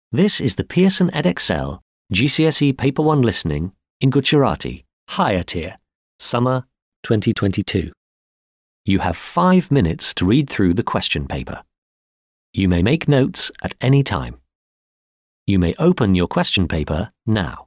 This is the Pearson Edexcel GCSE Paper 1 Listening in Gujarati, Higher Tier, Summer 2022. You have 5 minutes to read through the question paper. You may make notes at any time. You may open your question paper now.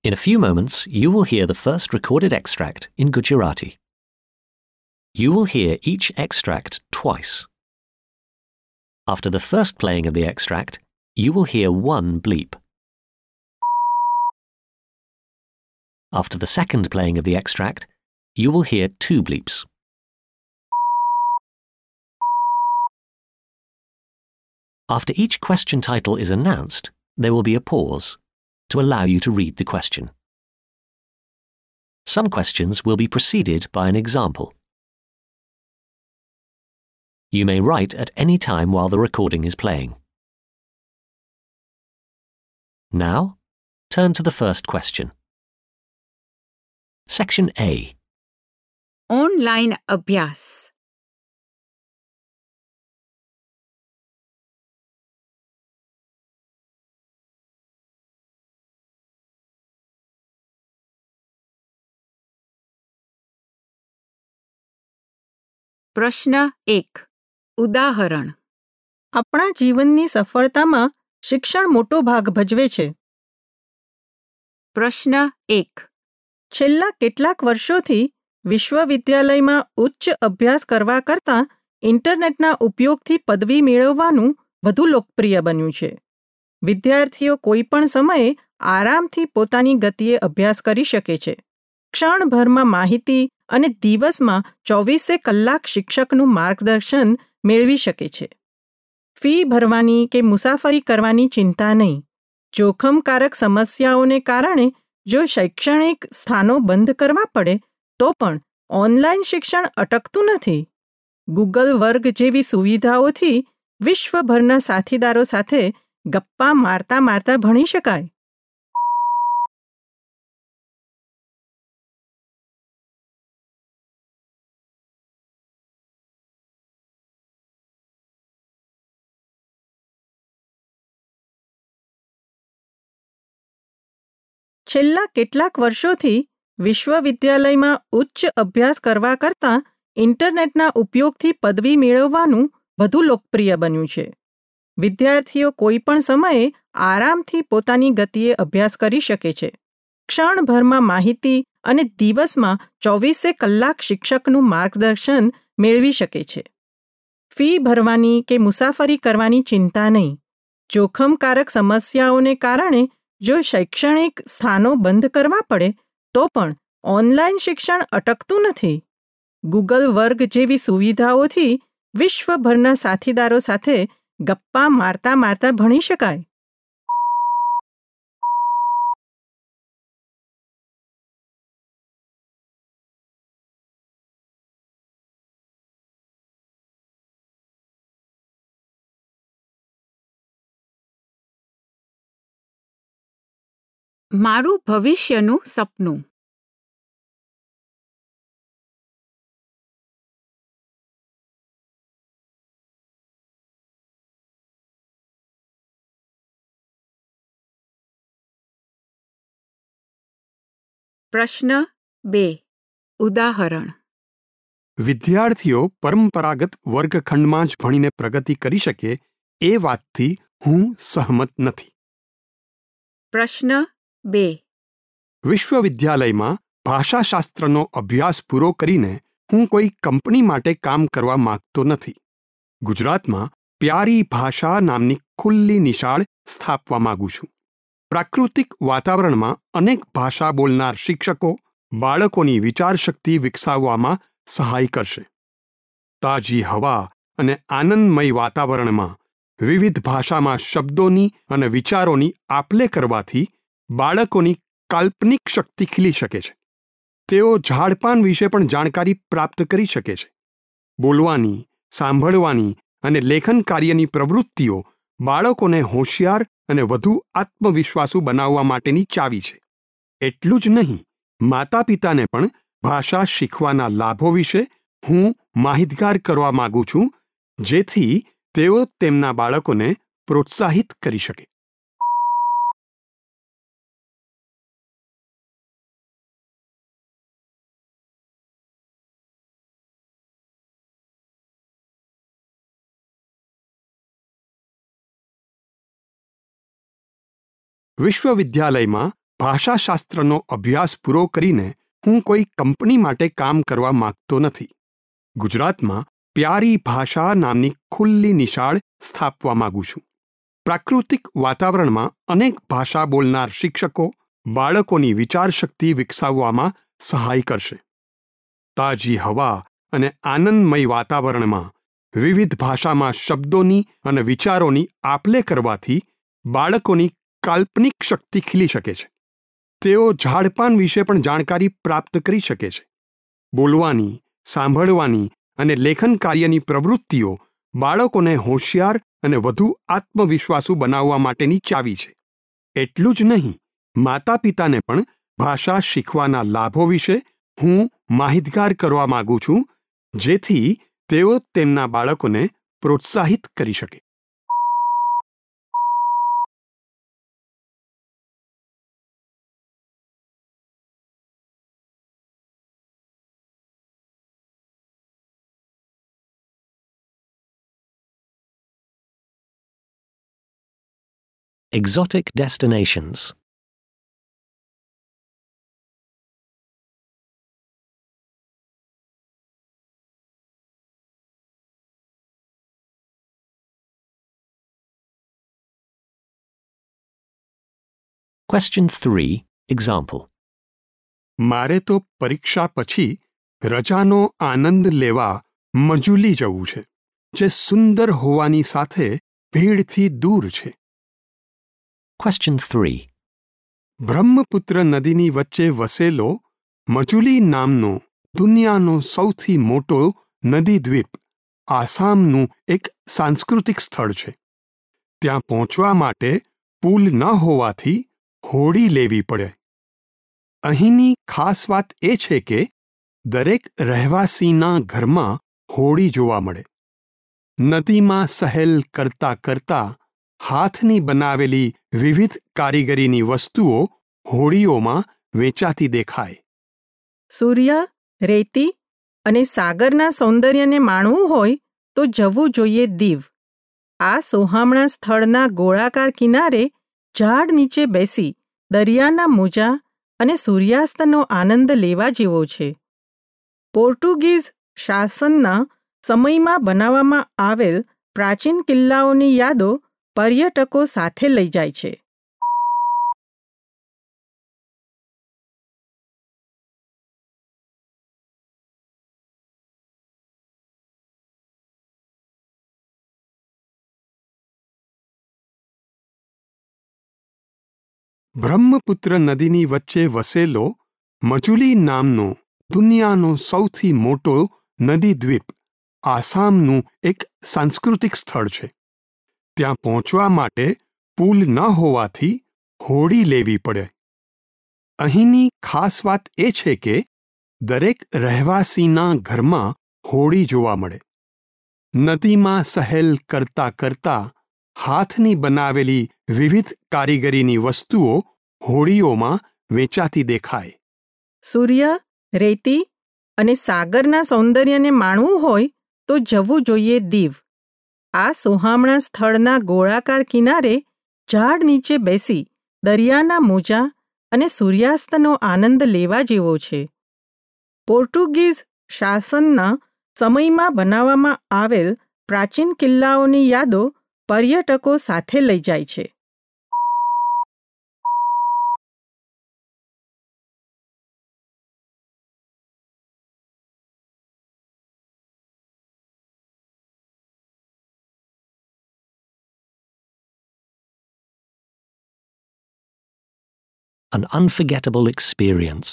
In a few moments, you will hear the first recorded extract in Gujarati. You will hear each extract twice. After the first playing of the extract, you will hear one bleep. After the second playing of the extract, you will hear two bleeps. After each question title is announced, there will be a pause to allow you to read the question. Some questions will be preceded by an example. You may write at any time while the recording is playing. Now, turn to the first question. Section A. Online अभ्यास. પ્રશ્ન 1. ઉદાહરણ. આપણા જીવનની સફળતામાં શિક્ષણ મોટો ભાગ ભજવે છે. પ્રશ્ન 1. છેલ્લા કેટલાક વર્ષોથી વિશ્વવિદ્યાલયમાં ઉચ્ચ અભ્યાસ કરવા કરતાં ઇન્ટરનેટના ઉપયોગથી પદવી મેળવવાનું વધુ લોકપ્રિય બન્યું છે. વિદ્યાર્થીઓ કોઈપણ સમયે આરામથી પોતાની ગતિએ અભ્યાસ કરી શકે છે. ક્ષણભરમાં માહિતી અને દિવસમાં 24 કલાક શિક્ષકનું માર્ગદર્શન મેળવી શકે છે. ફી ભરવાની કે મુસાફરી કરવાની ચિંતા નહીં. જોખમકારક સમસ્યાઓને કારણે જો શૈક્ષણિક સ્થાનો બંધ કરવા પડે તો પણ ઓનલાઈન શિક્ષણ અટકતું નથી. ગૂગલ વર્ગ જેવી સુવિધાઓથી વિશ્વભરના સાથીદારો સાથે ગપ્પા મારતા મારતા ભણી શકાય. છેલ્લા કેટલાક વર્ષોથી વિશ્વવિદ્યાલયમાં ઉચ્ચ અભ્યાસ કરવા કરતાં ઇન્ટરનેટના ઉપયોગથી પદવી મેળવવાનું વધુ લોકપ્રિય બન્યું છે. વિદ્યાર્થીઓ કોઈપણ સમયે આરામથી પોતાની ગતિએ અભ્યાસ કરી શકે છે. ક્ષણભરમાં માહિતી અને દિવસમાં 24 કલાક શિક્ષકનું માર્ગદર્શન મેળવી શકે છે. ફી ભરવાની કે મુસાફરી કરવાની ચિંતા નહીં. જોખમકારક સમસ્યાઓને કારણે જો શૈક્ષણિક સ્થાનો બંધ કરવા પડે તો પણ ઓનલાઈન શિક્ષણ અટકતું નથી. ગૂગલ વર્ગ જેવી સુવિધાઓથી વિશ્વભરના સાથીદારો સાથે ગપ્પા મારતા મારતા ભણી શકાય. મારું ભવિષ્યનું સપનું. પ્રશ્ન 2. ઉદાહરણ. વિદ્યાર્થીઓ પરંપરાગત વર્ગખંડમાં જ ભણીને પ્રગતિ કરી શકે એ વાતથી હું સહમત નથી. પ્રશ્ન 2. વિશ્વવિદ્યાલયમાં ભાષાશાસ્ત્રનો અભ્યાસ પૂરો કરીને હું કોઈ કંપની માટે કામ કરવા માંગતો નથી. ગુજરાતમાં પ્યારી ભાષા નામની ખુલ્લી નિશાળ સ્થાપવા માંગુ છું. પ્રાકૃતિક વાતાવરણમાં અનેક ભાષા બોલનાર શિક્ષકો બાળકોની વિચારશક્તિ વિકસાવવામાં સહાય કરશે. તાજી હવા અને આનંદમય વાતાવરણમાં વિવિધ ભાષામાં શબ્દોની અને વિચારોની આપ-લે કરવાથી બાળકોની કાલ્પનિક શક્તિ ખીલી શકે છે. તેઓ ઝાડપાન વિશે પણ જાણકારી પ્રાપ્ત કરી શકે છે. બોલવાની, સાંભળવાની અને લેખન કાર્યની પ્રવૃત્તિઓ બાળકોને હોશિયાર અને વધુ આત્મવિશ્વાસુ બનાવવા માટેની ચાવી છે. એટલું જ નહીં, માતા-પિતાને પણ ભાષા શીખવાના લાભો વિશે હું માહિતગાર કરવા માંગુ છું, જેથી તેઓ તેમના બાળકોને પ્રોત્સાહિત કરી શકે. વિશ્વવિદ્યાલયમાં ભાષાશાસ્ત્રનો અભ્યાસ પૂરો કરીને હું કોઈ કંપની માટે કામ કરવા માંગતો નથી. ગુજરાતમાં પ્યારી ભાષા નામની ખુલ્લી નિશાળ સ્થાપવા માંગુ છું. પ્રાકૃતિક વાતાવરણમાં અનેક ભાષા બોલનાર શિક્ષકો બાળકોની વિચારશક્તિ વિકસાવવામાં સહાય કરશે. તાજી હવા અને આનંદમય વાતાવરણમાં વિવિધ ભાષામાં શબ્દોની અને વિચારોની આપ-લે કરવાથી બાળકોની કાલ્પનિક શક્તિ ખીલી શકે છે. તેઓ ઝાડપાન વિશે પણ જાણકારી પ્રાપ્ત કરી શકે છે. બોલવાની, સાંભળવાની અને લેખન કાર્યની પ્રવૃત્તિઓ બાળકોને હોશિયાર અને વધુ આત્મવિશ્વાસુ બનાવવા માટેની ચાવી છે. એટલું જ નહીં, માતા-પિતાને પણ ભાષા શીખવાના લાભો વિશે હું માહિતગાર કરવા માંગુ છું, જેથી તેઓ તેમના બાળકોને પ્રોત્સાહિત કરી શકે. Exotic destinations. Question 3. Example. મારે તો પરીક્ષા પછી રજાનો આનંદ લેવા મજૂલી જવું છે, જે સુંદર હોવાની સાથે ભીડથી દૂર છે. Question 3. બ્રહ્મપુત્ર નદીની વચ્ચે વસેલો મજુલી નામનો દુનિયાનો સૌથી મોટો નદીદ્વીપ આસામનું એક સાંસ્કૃતિક સ્થળ છે. ત્યાં પહોંચવા માટે પુલ ન હોવાથી હોડી લેવી પડે. અહીંની ખાસ વાત એ છે કે દરેક રહેવાસીના ઘરમાં હોડી જોવા મળે. નદીમાં સહેલ કરતા કરતા હાથની બનાવેલી વિવિધ કારીગરીની વસ્તુઓ હોડીઓમાં વેચાતી દેખાય. સૂર્ય, રેતી અને સાગરના સૌંદર્યને માણવું હોય તો જવું જોઈએ દીવ. આ સોહામણા સ્થળના ગોળાકાર કિનારે ઝાડ નીચે બેસી દરિયાના મોજા અને સૂર્યાસ્તનો આનંદ લેવા જેવો છે. પોર્ટુગીઝ શાસનના સમયમાં બનાવવામાં આવેલ પ્રાચીન કિલ્લાઓની યાદો પર્યટકો સાથે લઈ જાય છે. બ્રહ્મપુત્ર નદીની વચ્ચે વસેલો મજુલી નામનો દુનિયાનો સૌથી મોટો નદીદ્વીપ આસામનું એક સાંસ્કૃતિક સ્થળ છે. ત્યાં પહોંચવા માટે પુલ ન હોવાથી હોડી લેવી પડે. અહીંની ખાસ વાત એ છે કે દરેક રહેવાસીના ઘરમાં હોડી જોવા મળે. નદીમાં સહેલ કરતા કરતા હાથની બનાવેલી વિવિધ કારીગરીની વસ્તુઓ હોડીઓમાં વેચાતી દેખાય. સૂર્ય, રેતી અને સાગરના સૌંદર્યને માણવું હોય તો જવું જોઈએ દીવ. આ સોહામણા સ્થળના ગોળાકાર કિનારે ઝાડ નીચે બેસી દરિયાના મોજા અને સૂર્યાસ્તનો આનંદ લેવા જેવો છે. પોર્ટુગીઝ શાસનના સમયમાં બનાવવામાં આવેલ પ્રાચીન કિલ્લાઓની યાદો પર્યટકો સાથે લઈ જાય છે. An unforgettable experience.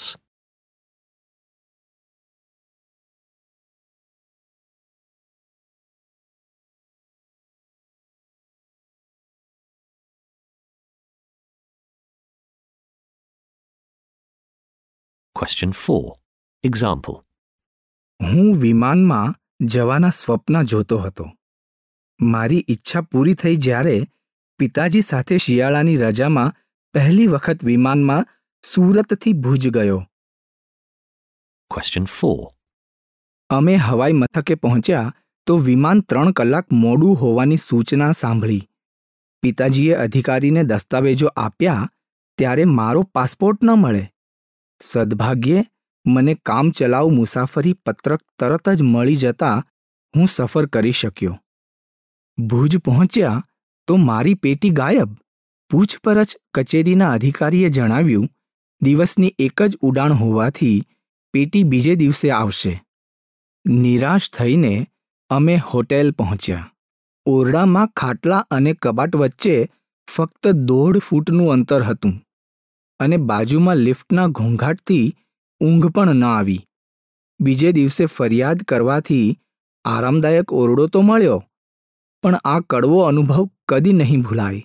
Question 4. Example. હું વિમાનમાં જવાના સ્વપ્ન જોતો હતો. મારી ઈચ્છા પૂરી થઈ જ્યારે પિતાજી સાથે શિયાળાની રજામાં પહેલી વખત વિમાનમાં સુરતથી ભુજ ગયો. Question 4. અમે હવાઈ મથકે પહોંચ્યા તો વિમાન 3 કલાક મોડું હોવાની સૂચના સાંભળી. પિતાજીએ અધિકારીને દસ્તાવેજો આપ્યા ત્યારે મારો પાસપોર્ટ ન મળે. સદભાગ્યે મને કામચલાઉ મુસાફરી પત્રક તરત જ મળી જતાં હું સફર કરી શક્યો. ભુજ પહોંચ્યા તો મારી પેટી ગાયબ. પૂછપરછ કચેરીના અધિકારીએ જણાવ્યું, દિવસની એક જ ઉડાણ હોવાથી પેટી બીજે દિવસે આવશે. નિરાશ થઈને અમે હોટેલ પહોંચ્યા. ઓરડામાં ખાટલા અને કબાટ વચ્ચે ફક્ત 1.5 ફૂટનું અંતર હતું અને બાજુમાં લિફ્ટના ઘોંઘાટથી ઊંઘ પણ ન આવી. બીજે દિવસે ફરિયાદ કરવાથી આરામદાયક ઓરડો તો મળ્યો, પણ આ કડવો અનુભવ કદી નહીં ભૂલાય.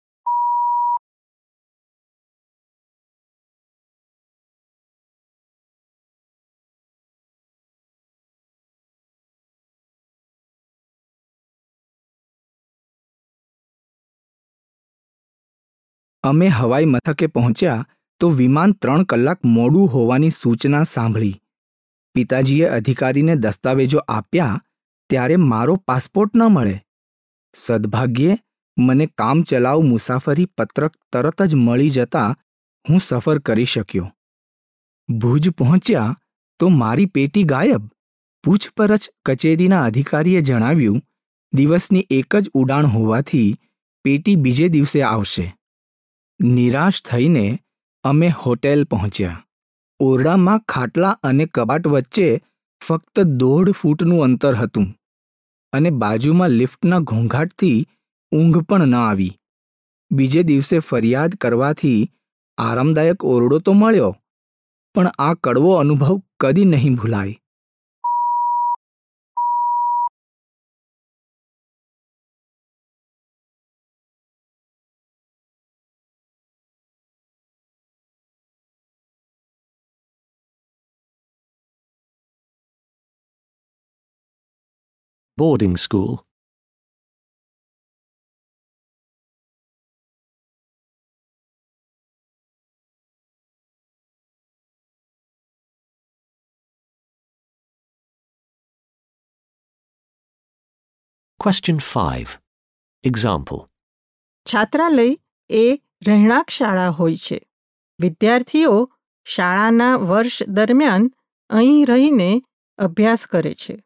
અમે હવાઈ મથકે પહોંચ્યા તો વિમાન 3 કલાક મોડું હોવાની સૂચના સાંભળી. પિતાજીએ અધિકારીને દસ્તાવેજો આપ્યા ત્યારે મારો પાસપોર્ટ ન મળે. સદભાગ્યે મને કામચલાઉ મુસાફરી પત્રક તરત જ મળી જતાં હું સફર કરી શક્યો. ભુજ પહોંચ્યા તો મારી પેટી ગાયબ. પૂછપરછ કચેરીના અધિકારીએ જણાવ્યું, દિવસની એક જ ઉડાણ હોવાથી પેટી બીજે દિવસે આવશે. નિરાશ થઈને અમે હોટેલ પહોંચ્યા. ઓરડામાં ખાટલા અને કબાટ વચ્ચે ફક્ત 1.5 ફૂટનું અંતર હતું અને બાજુમાં લિફ્ટના ઘોંઘાટથી ઊંઘ પણ ન આવી. બીજે દિવસે ફરિયાદ કરવાથી આરામદાયક ઓરડો તો મળ્યો, પણ આ કડવો અનુભવ કદી નહીં ભૂલાય. Boarding school. Question 5. Example. છાત્રાલય એ રહેણાંક શાળા હોય છે. વિદ્યાર્થીઓ શાળાના વર્ષ દરમિયાન અહીં રહીને અભ્યાસ કરે છે.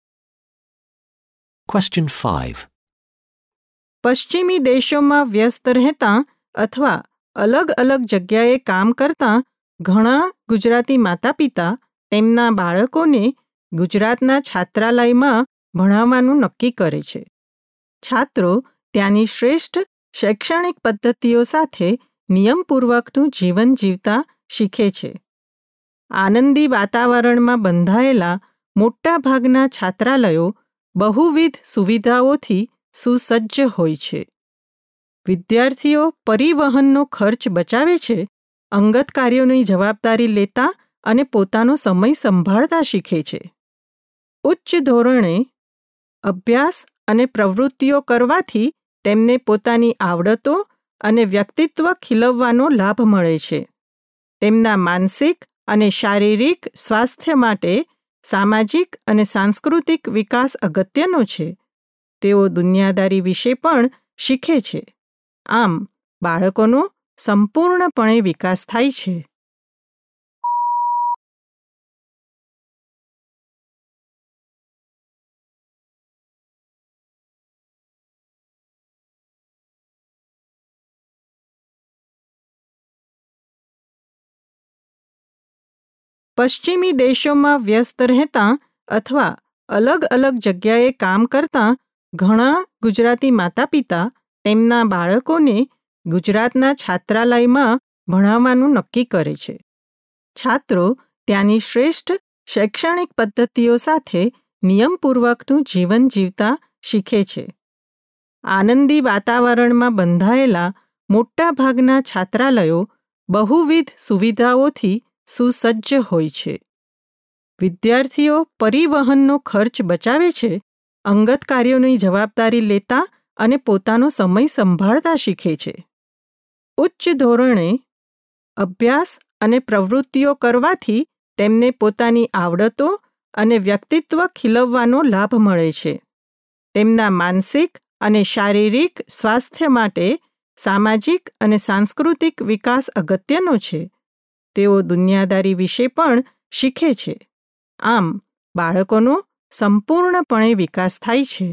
Question 5. પશ્ચિમી દેશોમાં વ્યસ્ત રહેતા અથવા અલગ અલગ જગ્યાએ કામ કરતા ઘણા ગુજરાતી માતા પિતા તેમના બાળકોને ગુજરાતના છાત્રાલયમાં ભણાવવાનું નક્કી કરે છે. છાત્રો ત્યાંની શ્રેષ્ઠ શૈક્ષણિક પદ્ધતિઓ સાથે નિયમપૂર્વકનું જીવન જીવતા શીખે છે. આનંદી વાતાવરણમાં બંધાયેલા મોટાભાગના છાત્રાલયો બહુવિધ સુવિધાઓથી સુસજ્જ હોય છે. વિદ્યાર્થીઓ પરિવહનનો ખર્ચ બચાવે છે, અંગત કાર્યોની જવાબદારી લેતા અને પોતાનો સમય સંભાળતા શીખે છે. ઉચ્ચ ધોરણે અભ્યાસ અને પ્રવૃત્તિઓ કરવાથી તેમને પોતાની આવડતો અને વ્યક્તિત્વ ખીલવવાનો લાભ મળે છે. તેમના માનસિક અને શારીરિક સ્વાસ્થ્ય માટે સામાજિક અને સાંસ્કૃતિક વિકાસ અગત્યનો છે. તેઓ દુનિયાદારી વિશે પણ શીખે છે. આમ બાળકોનો સંપૂર્ણપણે વિકાસ થાય છે. પશ્ચિમી દેશોમાં વ્યસ્ત રહેતા અથવા અલગ અલગ જગ્યાએ કામ કરતા ઘણા ગુજરાતી માતા પિતા તેમના બાળકોને ગુજરાતના છાત્રાલયમાં ભણાવવાનું નક્કી કરે છે. છાત્રો ત્યાંની શ્રેષ્ઠ શૈક્ષણિક પદ્ધતિઓ સાથે નિયમપૂર્વકનું જીવન જીવતા શીખે છે. આનંદી વાતાવરણમાં બંધાયેલા મોટાભાગના છાત્રાલયો બહુવિધ સુવિધાઓથી સુસજ્જ હોય છે. વિદ્યાર્થીઓ પરિવહનનો ખર્ચ બચાવે છે, અંગત કાર્યોની જવાબદારી લેતા અને પોતાનો સમય સંભાળતા શીખે છે. ઉચ્ચ ધોરણે અભ્યાસ અને પ્રવૃત્તિઓ કરવાથી તેમને પોતાની આવડતો અને વ્યક્તિત્વ ખીલવવાનો લાભ મળે છે. તેમના માનસિક અને શારીરિક સ્વાસ્થ્ય માટે સામાજિક અને સાંસ્કૃતિક વિકાસ અગત્યનો છે. તેઓ દુનિયાદારી વિશે પણ શીખે છે. આમ બાળકોનો સંપૂર્ણપણે વિકાસ થાય છે.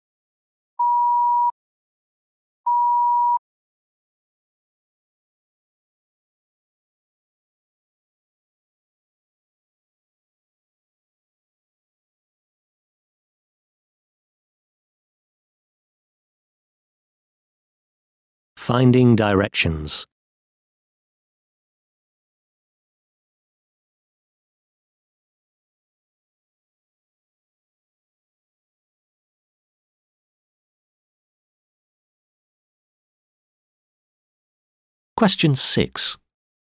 Finding directions. Question 6.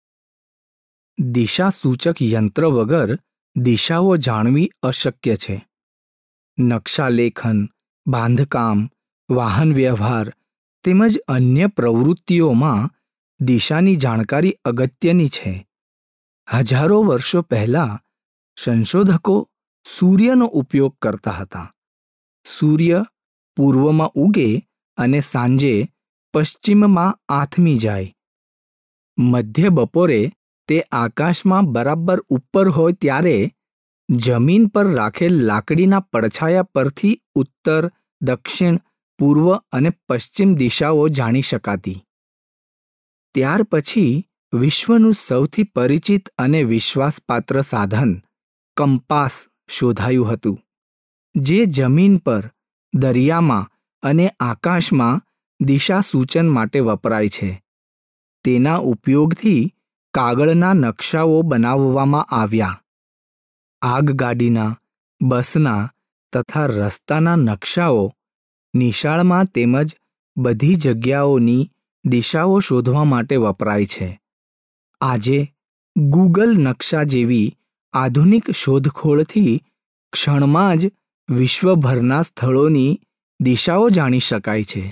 દિશાસૂચક યંત્ર વગર દિશાઓ જાણવી અશક્ય છે. નકશાલેખન, બાંધકામ, વાહન વ્યવહાર તેમજ અન્ય પ્રવૃત્તિઓમાં દિશાની જાણકારી અગત્યની છે. હજારો વર્ષો પહેલાં સંશોધકો સૂર્યનો ઉપયોગ કરતા હતા. સૂર્ય પૂર્વમાં ઉગે અને સાંજે પશ્ચિમમાં આથમી જાય. મધ્ય બપોરે તે આકાશમાં બરાબર ઉપર હોય ત્યારે જમીન પર રાખેલ લાકડીના પડછાયા પરથી ઉત્તર, દક્ષિણ, પૂર્વ અને પશ્ચિમ દિશાઓ જાણી શકાતી. ત્યાર પછી વિશ્વનું સૌથી પરિચિત અને વિશ્વાસપાત્ર સાધન કંપાસ શોધાયું હતું, જે જમીન પર, દરિયામાં અને આકાશમાં દિશા સૂચન માટે વપરાય છે. તેના ઉપયોગથી કાગળના નકશાઓ બનાવવામાં આવ્યા. આગગાડીના, બસના તથા રસ્તાના નકશાઓ નિશાળમાં તેમજ બધી જગ્યાઓની દિશાઓ શોધવા માટે વપરાય છે. આજે ગૂગલ નકશા જેવી આધુનિક શોધખોળથી ક્ષણમાં જ વિશ્વભરના સ્થળોની દિશાઓ જાણી શકાય છે.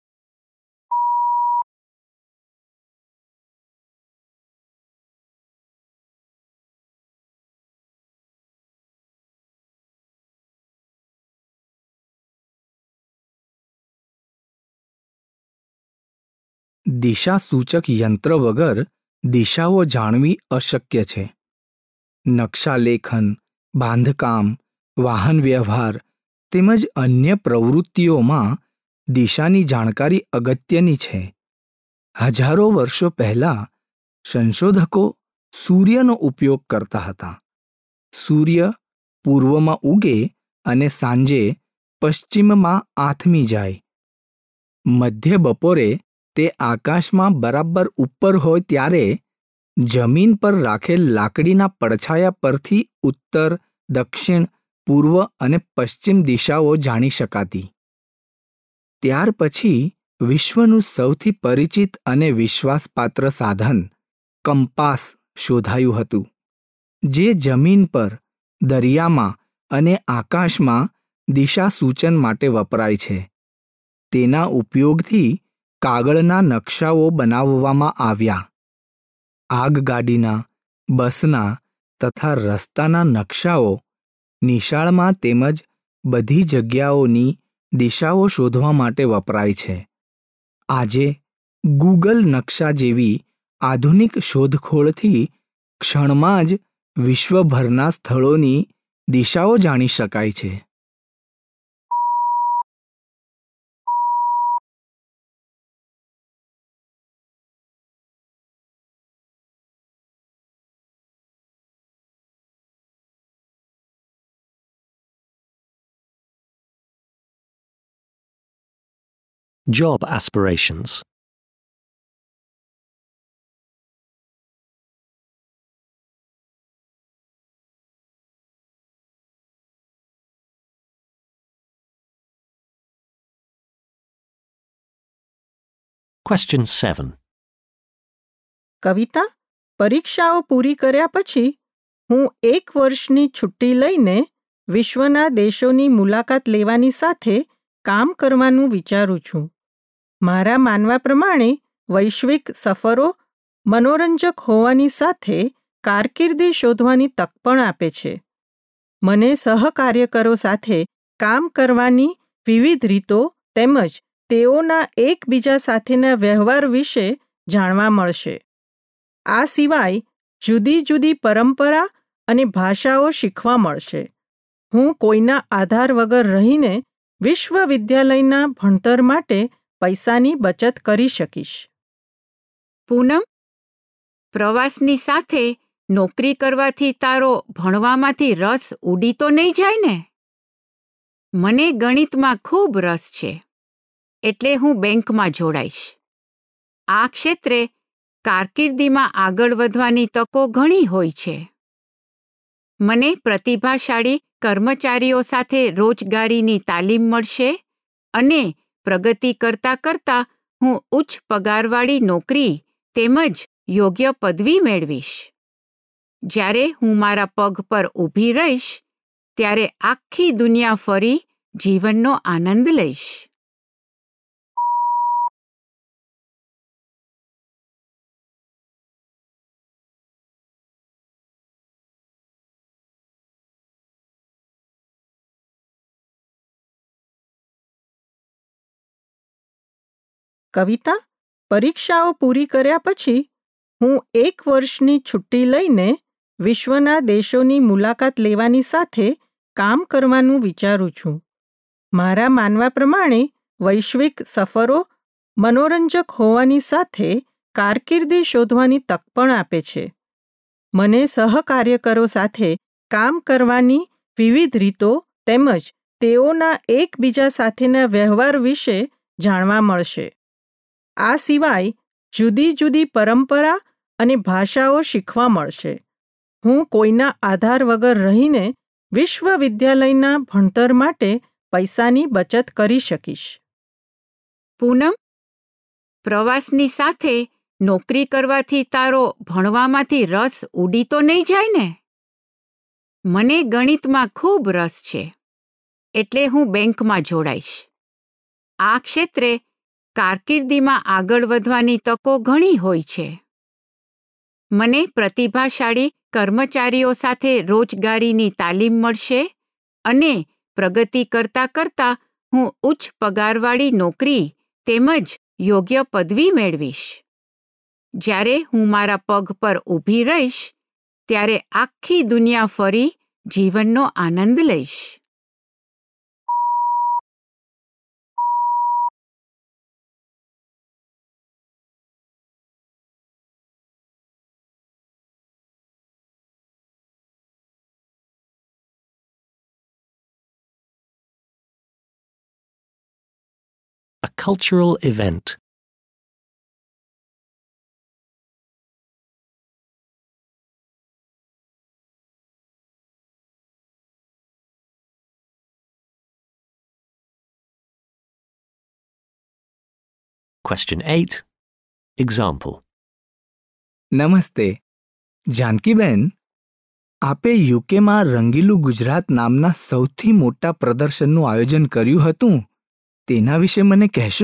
દિશાસૂચક યંત્ર વગર દિશાઓ જાણવી અશક્ય છે. નકશાલેખન, બાંધકામ, વાહન વ્યવહાર તેમજ અન્ય પ્રવૃત્તિઓમાં દિશાની જાણકારી અગત્યની છે. હજારો વર્ષો પહેલાં સંશોધકો સૂર્યનો ઉપયોગ કરતા હતા. સૂર્ય પૂર્વમાં ઉગે અને સાંજે પશ્ચિમમાં આથમી જાય. મધ્ય બપોરે તે આકાશમાં બરાબર ઉપર હોય ત્યારે જમીન પર રાખેલ લાકડીના પડછાયા પરથી ઉત્તર, દક્ષિણ, પૂર્વ અને પશ્ચિમ દિશાઓ જાણી શકાતી. ત્યાર પછી વિશ્વનું સૌથી પરિચિત અને વિશ્વાસપાત્ર સાધન કંપાસ શોધાયું હતું, જે જમીન પર, દરિયામાં અને આકાશમાં દિશા સૂચન માટે વપરાય છે. તેના ઉપયોગથી કાગળના નકશાઓ બનાવવામાં આવ્યા. આગગાડીના, બસના તથા રસ્તાના નકશાઓ નિશાળમાં તેમજ બધી જગ્યાઓની દિશાઓ શોધવા માટે વપરાય છે. આજે ગૂગલ નકશા જેવી આધુનિક શોધખોળથી ક્ષણમાં જ વિશ્વભરના સ્થળોની દિશાઓ જાણી શકાય છે. Job aspirations. Question 7. કવિતા, પરીક્ષાઓ પૂરી કર્યા પછી હું 1 વર્ષની છુટ્ટી લઈને વિશ્વના દેશોની મુલાકાત લેવાની સાથે કામ કરવાનું વિચારું છું. મારા માનવા પ્રમાણે વૈશ્વિક સફરો મનોરંજક હોવાની સાથે કારકિર્દી શોધવાની તક પણ આપે છે. મને સહકાર્યકરો સાથે કામ કરવાની વિવિધ રીતો તેમજ તેઓના એકબીજા સાથેના વ્યવહાર વિશે જાણવા મળશે. આ સિવાય જુદી જુદી પરંપરા અને ભાષાઓ શીખવા મળશે. હું કોઈના આધાર વગર રહીને વિશ્વવિદ્યાલયના ભણતર માટે પૈસાની બચત કરી શકીશ. પૂનમ, પ્રવાસની સાથે નોકરી કરવાથી તારો ભણવામાંથી રસ ઉડી તો નહીં જાય ને? મને ગણિતમાં ખૂબ રસ છે, એટલે હું બેંકમાં જોડાઈશ. આ ક્ષેત્રે કારકિર્દીમાં આગળ વધવાની તકો ઘણી હોય છે. મને પ્રતિભાશાળી કર્મચારીઓ સાથે રોજગારીની તાલીમ મળશે અને પ્રગતિ કરતાં કરતાં હું ઉચ્ચ પગારવાળી નોકરી તેમજ યોગ્ય પદવી મેળવીશ. જ્યારે હું મારા પગ પર ઊભી રહીશ, ત્યારે આખી દુનિયા ફરી જીવનનો આનંદ લઈશ. કવિતા, પરીક્ષાઓ પૂરી કર્યા પછી હું 1 વર્ષની છુટ્ટી લઈને વિશ્વના દેશોની મુલાકાત લેવાની સાથે કામ કરવાનું વિચારું છું. મારા માનવા પ્રમાણે વૈશ્વિક સફરો મનોરંજક હોવાની સાથે કારકિર્દી શોધવાની તક પણ આપે છે. મને સહકાર્યકરો સાથે કામ કરવાની વિવિધ રીતો તેમજ તેઓના એકબીજા સાથેના વ્યવહાર વિશે જાણવા મળશે. આ સિવાય જુદી જુદી પરંપરા અને ભાષાઓ શીખવા મળશે. હું કોઈના આધાર વગર રહીને વિશ્વવિદ્યાલયના ભણતર માટે પૈસાની બચત કરી શકીશ. પૂનમ, પ્રવાસની સાથે નોકરી કરવાથી તારો ભણવામાંથી રસ ઉડી તો નહીં જાય ને? મને ગણિતમાં ખૂબ રસ છે, એટલે હું બેંકમાં જોડાઈશ. આ ક્ષેત્રે કારકિર્દીમાં આગળ વધવાની તકો ઘણી હોય છે. મને પ્રતિભાશાળી કર્મચારીઓ સાથે રોજગારીની તાલીમ મળશે અને પ્રગતિ કરતાં કરતાં હું ઉચ્ચ પગારવાળી નોકરી તેમજ યોગ્ય પદવી મેળવીશ. જ્યારે હું મારા પગ પર ઊભી રહીશ, ત્યારે આખી દુનિયા ફરી જીવનનો આનંદ લઈશ. A cultural event. Question 8. Example. નમસ્તે જાનકીબેન, આપે યુકેમાં રંગીલું ગુજરાત નામના સૌથી મોટા પ્રદર્શનનું આયોજન કર્યું હતું, તેના વિશે મને કહેશો?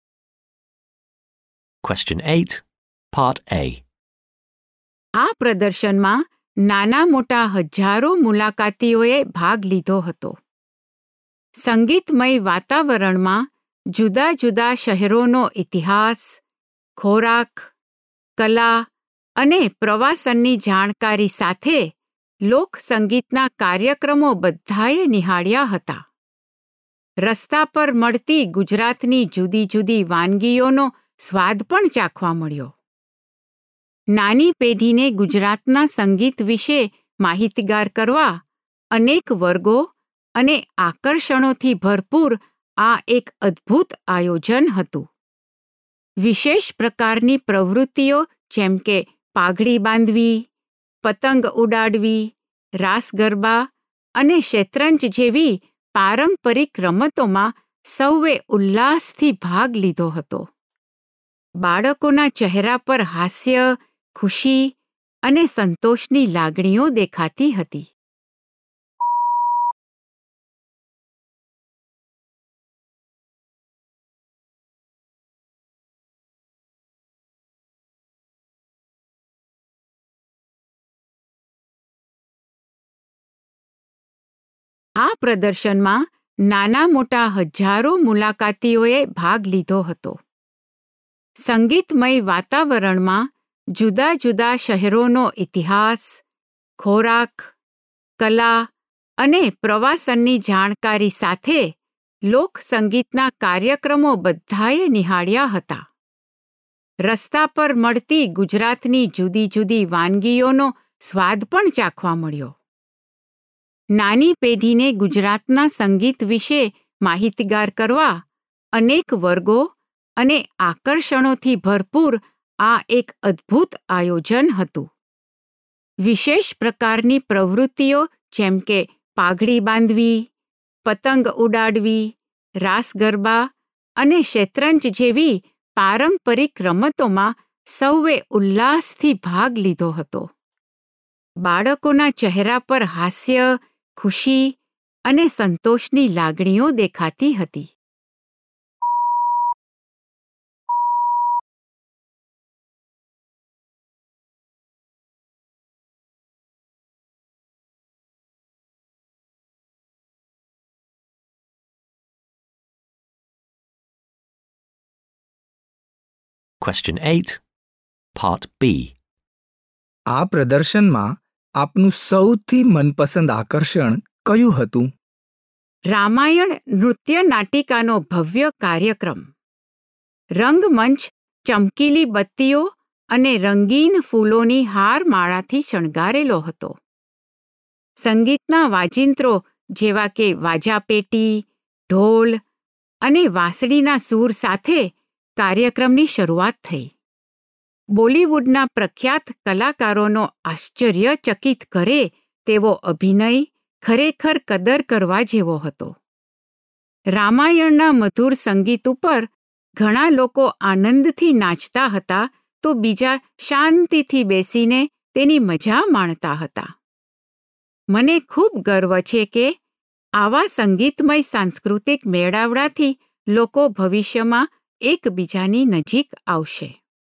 Question 8. Part A. આ પ્રદર્શનમાં નાના મોટા હજારો મુલાકાતીઓએ ભાગ લીધો હતો. સંગીતમય વાતાવરણમાં જુદા જુદા શહેરોનો ઇતિહાસ, ખોરાક, કલા અને પ્રવાસનની જાણકારી સાથે લોકસંગીતના કાર્યક્રમો બધાએ નિહાળ્યા હતા. રસ્તા પર મળતી ગુજરાતની જુદી જુદી વાનગીઓનો સ્વાદ પણ ચાખવા મળ્યો. નાની પેઢીને ગુજરાતના સંગીત વિશે માહિતગાર કરવા અનેક વર્ગો અને આકર્ષણોથી ભરપૂર આ એક અદ્ભુત આયોજન હતું. વિશેષ પ્રકારની પ્રવૃત્તિઓ જેમ કે પાઘડી બાંધવી, પતંગ ઉડાડવી, રાસ ગરબા અને શેતરંજ જેવી પારંપરિક રમતોમાં સૌએ ઉલ્લાસથી ભાગ લીધો હતો. બાળકોના ચહેરા પર હાસ્ય, ખુશી અને સંતોષની લાગણીઓ દેખાતી હતી. આ પ્રદર્શનમાં નાના મોટા હજારો મુલાકાતીઓએ ભાગ લીધો હતો. સંગીતમય વાતાવરણમાં જુદા જુદા શહેરોનો ઇતિહાસ, ખોરાક, કલા અને પ્રવાસનની જાણકારી સાથે લોકસંગીતના કાર્યક્રમો બધાએ નિહાળ્યા હતા. રસ્તા પર મળતી ગુજરાતની જુદી જુદી વાનગીઓનો સ્વાદ પણ ચાખવા મળ્યો. નાની પેઢીને ગુજરાતના સંગીત વિશે માહિતગાર કરવા અનેક વર્ગો અને આકર્ષણોથી ભરપૂર આ એક અદ્ભુત આયોજન હતું. વિશેષ પ્રકારની પ્રવૃત્તિઓ જેમ કે પાઘડી બાંધવી, પતંગ ઉડાડવી, રાસ ગરબા અને શેતરંજ જેવી પારંપરિક રમતોમાં સૌએ ઉલ્લાસથી ભાગ લીધો હતો. બાળકોના ચહેરા પર હાસ્ય, ખુશી અને સંતોષની લાગણીઓ દેખાતી હતી. Question 8, Part B. આ પ્રદર્શનમાં આપનું સૌથી મનપસંદ આકર્ષણ કયું હતું? રામાયણ નૃત્ય નાટિકાનો ભવ્ય કાર્યક્રમ. રંગમંચ ચમકીલી બત્તીઓ અને રંગીન ફૂલોની હારમાળાથી શણગારેલો હતો. સંગીતના વાજિંત્રો જેવા કે વાજાપેટી, ઢોલ અને વાંસળીના સૂર સાથે કાર્યક્રમની શરૂઆત થઈ. બોલિવૂડના પ્રખ્યાત કલાકારોનો આશ્ચર્યચકિત કરે તેવો અભિનય ખરેખર કદર કરવા જેવો હતો. રામાયણના મધુર સંગીત ઉપર ઘણા લોકો આનંદથી નાચતા હતા તો બીજા શાંતિથી બેસીને તેની મજા માણતા હતા. મને ખૂબ ગર્વ છે કે આવા સંગીતમય સાંસ્કૃતિક મેળાવડાથી લોકો ભવિષ્યમાં એકબીજાની નજીક આવશે.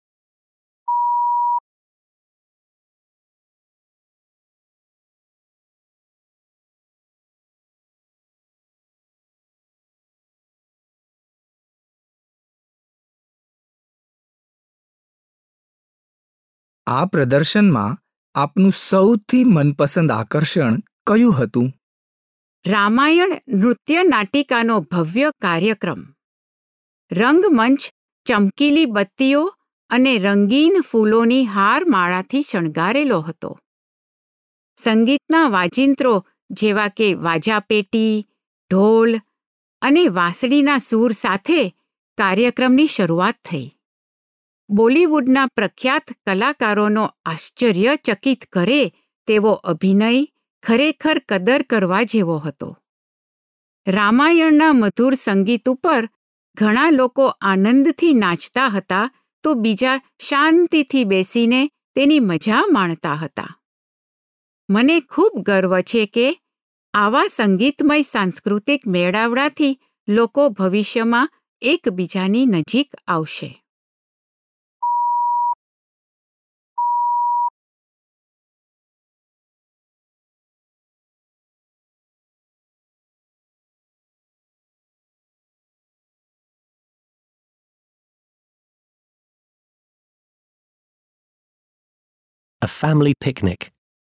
આ પ્રદર્શનમાં આપનું સૌથી મનપસંદ આકર્ષણ કયું હતું? રામાયણ નૃત્ય નાટિકાનો ભવ્ય કાર્યક્રમ. રંગમંચ ચમકીલી બત્તીઓ અને રંગીન ફૂલોની હારમાળાથી શણગારેલો હતો. સંગીતના વાજિંત્રો જેવા કે વાજાપેટી, ઢોલ અને વાંસળીના સૂર સાથે કાર્યક્રમની શરૂઆત થઈ. બોલિવૂડના પ્રખ્યાત કલાકારોનો આશ્ચર્યચકિત કરે તેવો અભિનય ખરેખર કદર કરવા જેવો હતો. રામાયણના મધુર સંગીત ઉપર ઘણા લોકો આનંદથી નાચતા હતા તો બીજા શાંતિથી બેસીને તેની મજા માણતા હતા. મને ખૂબ ગર્વ છે કે આવા સંગીતમય સાંસ્કૃતિક મેળાવડાથી લોકો ભવિષ્યમાં એકબીજાની નજીક આવશે. A family picnic.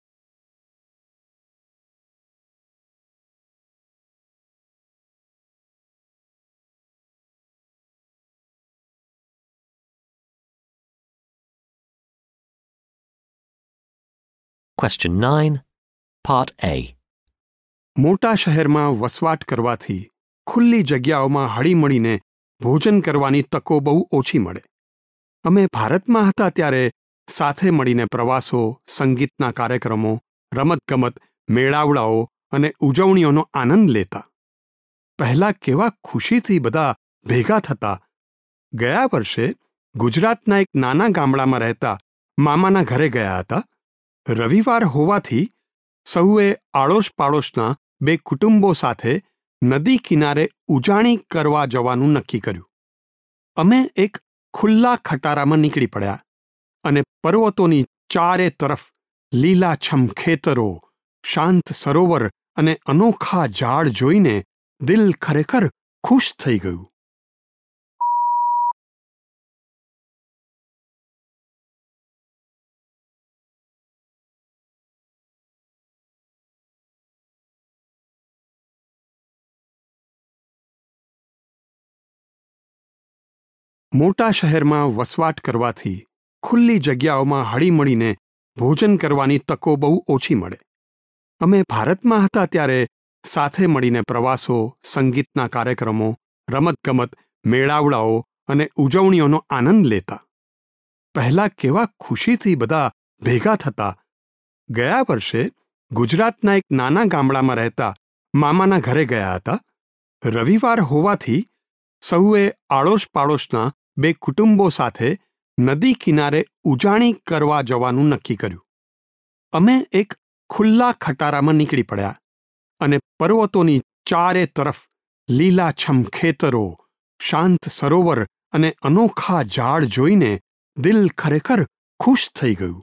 Question 9, Part A. મોટા શહેરમાં વસવાટ કરવાથી ખુલ્લી જગ્યાઓમાં હળીમળીને ભોજન કરવાની તકો બહુ ઓછી મળે. અમે ભારતમાં હતા ત્યારે સાથે મળીને પ્રવાસો, સંગીતના કાર્યક્રમો, રમતગમત, મેળાવડાઓ અને ઉજવણીઓનો આનંદ લેતા. પહેલાં કેવા ખુશીથી બધા ભેગા થતા. ગયા વર્ષે ગુજરાતના એક નાના ગામડામાં રહેતા મામાના ઘરે ગયા હતા. રવિવાર હોવાથી સૌએ આડોશ પાડોશના 2 કુટુંબો સાથે નદી કિનારે ઉજાણી કરવા જવાનું નક્કી કર્યું. અમે એક ખુલ્લા ખટારામાં નીકળી પડ્યા અને પર્વતોની ચારે તરફ લીલાછમ ખેતરો, શાંત સરોવર અને અનોખા ઝાડ જોઈને દિલ ખરેખર ખુશ થઈ ગયું. મોટા શહેરમાં વસવાટ કરવાથી ખુલ્લી જગ્યાઓમાં હળીમળીને ભોજન કરવાની તકો બહુ ઓછી મળે. અમે ભારતમાં હતા ત્યારે સાથે મળીને પ્રવાસો, સંગીતના કાર્યક્રમો, રમતગમત, મેળાવડાઓ અને ઉજવણીઓનો આનંદ લેતા. પહેલાં કેવા ખુશીથી બધા ભેગા થતા. ગયા વર્ષે ગુજરાતના એક નાના ગામડામાં રહેતા મામાના ઘરે ગયા હતા. રવિવાર હોવાથી સૌએ આડોશ પાડોશના 2 કુટુંબો સાથે નદી કિનારે ઉજાણી કરવા જવાનું નક્કી કર્યું. અમે એક ખુલ્લા ખટારામાં નીકળી પડ્યા અને પર્વતોની ચારે તરફ લીલાછમ ખેતરો, શાંત સરોવર અને અનોખા ઝાડ જોઈને દિલ ખરેખર ખુશ થઈ ગયું.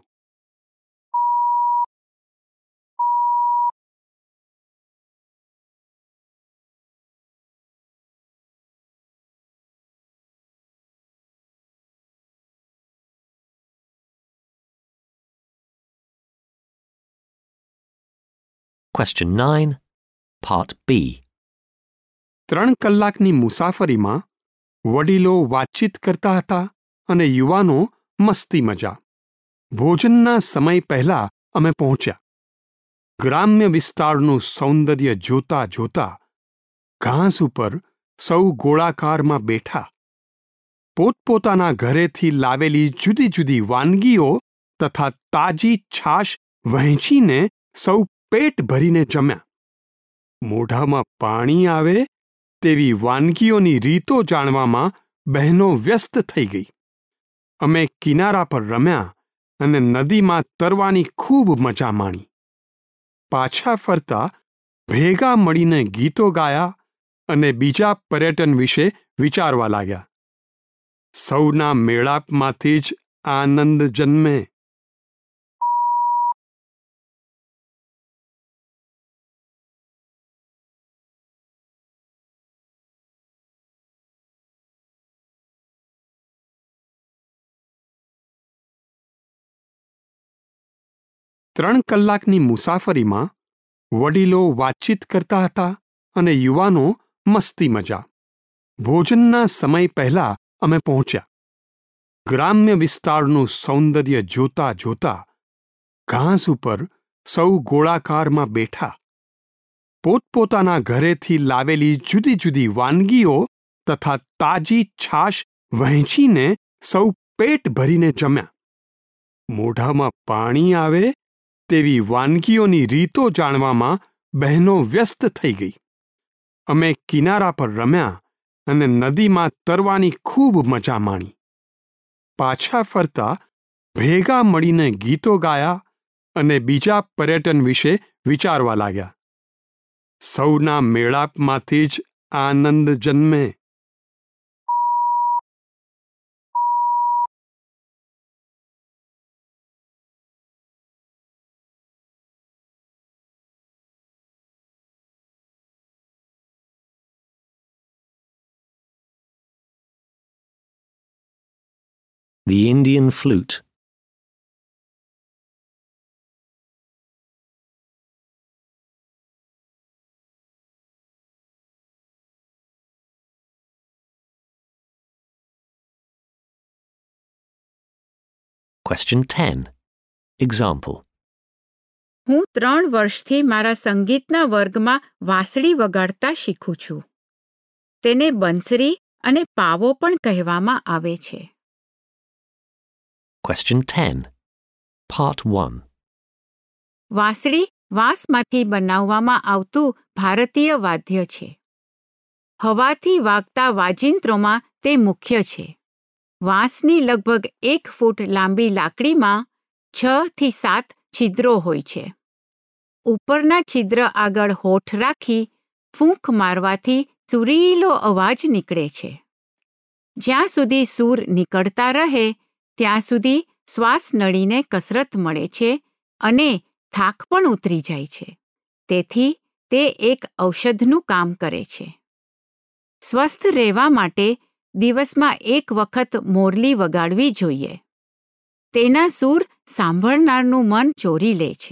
Question 9, Part B. 3 કલાકની મુસાફરીમાં વડીલો વાતચીત કરતા હતા અને યુવાનો મસ્તી મજા. ભોજનના સમય પહેલા અમે પહોંચ્યા. ગ્રામ્ય વિસ્તારનું સૌંદર્ય જોતા જોતા ઘાસ ઉપર સૌ ગોળાકારમાં બેઠા. પોતપોતાના ઘરેથી લાવેલી જુદી જુદી વાનગીઓ તથા તાજી છાશ વહેંચીને સૌ પેટ ભરીને જમ્યા. મોઢામાં પાણી આવે તેવી વાનગીઓની રીતો જાણવામાં બહેનો વ્યસ્ત થઈ ગઈ. અમે કિનારા પર રમ્યા અને નદીમાં તરવાની ખૂબ મજા માણી. પાછા ફરતા ભેગા મળીને ગીતો ગાયા અને બીજા પર્યટન વિશે વિચારવા લાગ્યા. સૌના મેળાપમાંથી જ આનંદ જન્મે. ત્રણ કલાકની મુસાફરીમાં વડીલો વાતચીત કરતા હતા અને યુવાનો મસ્તી મજા. ભોજનના સમય પહેલા અમે પહોંચ્યા. ગ્રામ્ય વિસ્તારનું સૌંદર્ય જોતા જોતા ઘાસ ઉપર સૌ ગોળાકારમાં બેઠા. પોતપોતાના ઘરેથી લાવેલી જુદી જુદી વાનગીઓ તથા તાજી છાશ વહેંચીને સૌ પેટ ભરીને જમ્યા. મોઢામાં પાણી આવે તેવી વાનગીઓની રીતો જાણવામાં બહેનો વ્યસ્ત થઈ ગઈ. અમે કિનારા પર રમ્યા અને નદીમાં તરવાની ખૂબ મજા માણી. પાછા ફરતા ભેગા મળીને ગીતો ગાયા અને બીજા પર્યટન વિશે વિચારવા લાગ્યા. સૌના મેળાપમાંથી જ આનંદ જન્મે. The Indian flute. Question 10. Example. હું 3 વર્ષથી મારા સંગીતના વર્ગમાં વાંસળી વગાડતા શીખું છું. તેને બંસરી અને પાવો પણ કહેવામાં આવે છે. Question 10. Part 1. વાંસળી વાંસમાંથી બનાવવામાં આવતું ભારતીય વાદ્ય છે. હવાથી વાગતા વાજિંત્રોમાં તે મુખ્ય છે. વાંસની લગભગ 1 ફૂટ લાંબી લાકડીમાં 6 થી 7 છિદ્રો હોય છે. ઉપરના છિદ્ર આગળ હોઠ રાખી ફૂંક મારવાથી સુરીલો અવાજ નીકળે છે. જ્યાં સુધી સૂર નીકળતા રહે ત્યાં સુધી શ્વાસ નળીને કસરત મળે છે અને થાક પણ ઉતરી જાય છે. તેથી તે એક ઔષધનું કામ કરે છે. સ્વસ્થ રહેવા માટે દિવસમાં એક વખત મોરલી વગાડવી જોઈએ. તેના સૂર સાંભળનારનું મન ચોરી લે છે.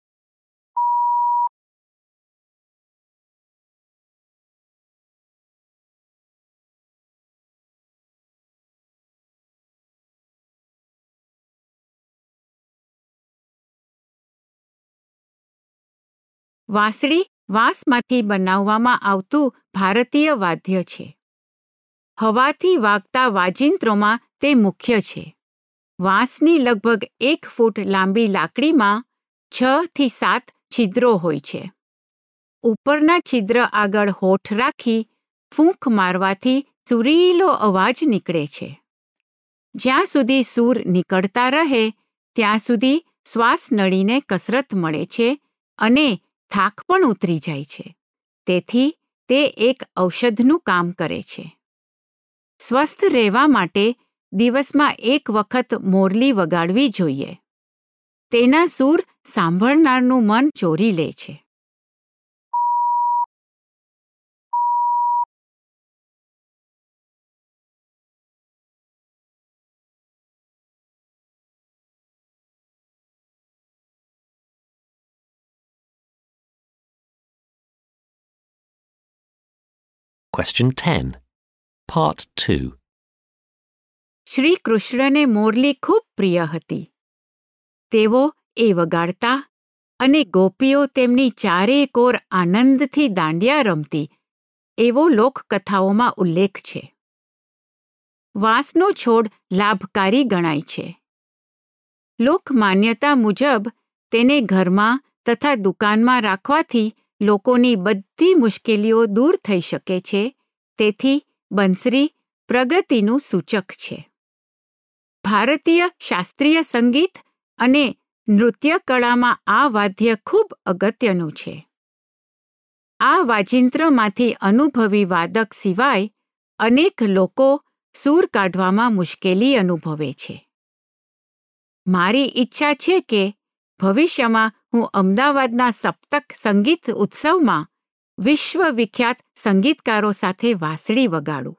વાંસળી વાંસમાંથી બનાવવામાં આવતું ભારતીય વાદ્ય છે. હવાથી વાગતા વાજિંત્રોમાં તે મુખ્ય છે. વાંસની લગભગ 1 ફૂટ લાંબી લાકડીમાં 6 થી 7 છિદ્રો હોય છે. ઉપરના છિદ્ર આગળ હોઠ રાખી ફૂંક મારવાથી સુરીલો અવાજ નીકળે છે. જ્યાં સુધી સૂર નીકળતા રહે ત્યાં સુધી શ્વાસ નળીને કસરત મળે છે અને થાક પણ ઉતરી જાય છે. તેથી તે એક ઔષધનું કામ કરે છે. સ્વસ્થ રહેવા માટે દિવસમાં એક વખત મોરલી વગાડવી જોઈએ. તેના સૂર સાંભળનારનું મન ચોરી લે છે. Question 10. Part 2. શ્રી કૃષ્ણને મોરલી ખૂબ પ્રિય હતી. તેઓ એ વગાડતા અને ગોપીઓ તેમની ચારે કોર આનંદથી દાંડિયા રમતી એવો લોકકથાઓમાં ઉલ્લેખ છે. વાંસનો છોડ લાભકારી ગણાય છે. લોકમાન્યતા મુજબ તેને ઘરમાં તથા દુકાનમાં રાખવાથી લોકોની બધી મુશ્કેલીઓ દૂર થઈ શકે છે. તેથી બંસરી પ્રગતિનું સૂચક છે. ભારતીય શાસ્ત્રીય સંગીત અને નૃત્ય કળામાં આ વાદ્ય ખૂબ અગત્યનું છે. આ વાજિંત્રમાંથી અનુભવી વાદક સિવાય અનેક લોકો સૂર કાઢવામાં મુશ્કેલી અનુભવે છે. મારી ઈચ્છા છે કે ભવિષ્યમાં હું અમદાવાદના સપ્તક સંગીત ઉત્સવમાં વિશ્વવિખ્યાત સંગીતકારો સાથે વાંસળી વગાડું.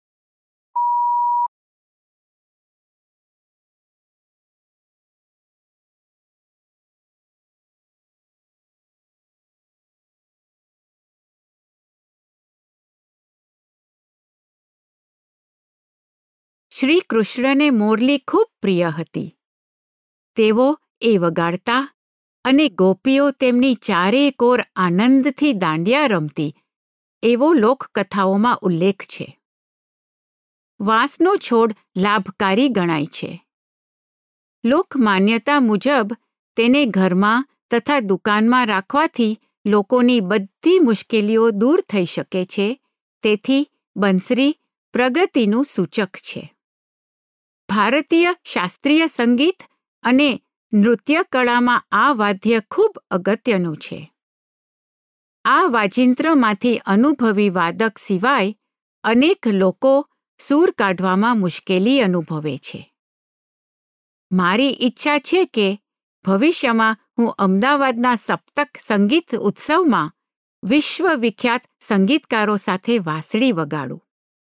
શ્રી કૃષ્ણને મોરલી ખૂબ પ્રિય હતી. તેઓ એ વગાડતા અને ગોપીઓ તેમની ચારે કોર આનંદથી દાંડિયા રમતી એવો લોકકથાઓમાં ઉલ્લેખ છે. વાંસનો છોડ લાભકારી ગણાય છે. લોકમાન્યતા મુજબ તેને ઘરમાં તથા દુકાનમાં રાખવાથી લોકોની બધી મુશ્કેલીઓ દૂર થઈ શકે છે. તેથી બંસરી પ્રગતિનું સૂચક છે. ભારતીય શાસ્ત્રીય સંગીત અને નૃત્ય કળામાં આ વાદ્ય ખૂબ અગત્યનું છે. આ વાજિંત્રમાંથી અનુભવી વાદક સિવાય અનેક લોકો સૂર કાઢવામાં મુશ્કેલી અનુભવે છે. મારી ઈચ્છા છે કે ભવિષ્યમાં હું અમદાવાદના સપ્તક સંગીત ઉત્સવમાં વિશ્વવિખ્યાત સંગીતકારો સાથે વાંસળી વગાડું.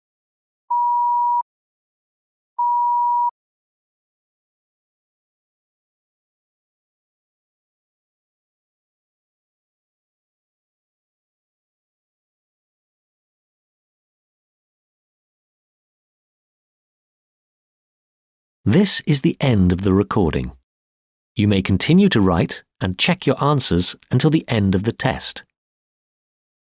This is the end of the recording. You may continue to write and check your answers until the end of the test.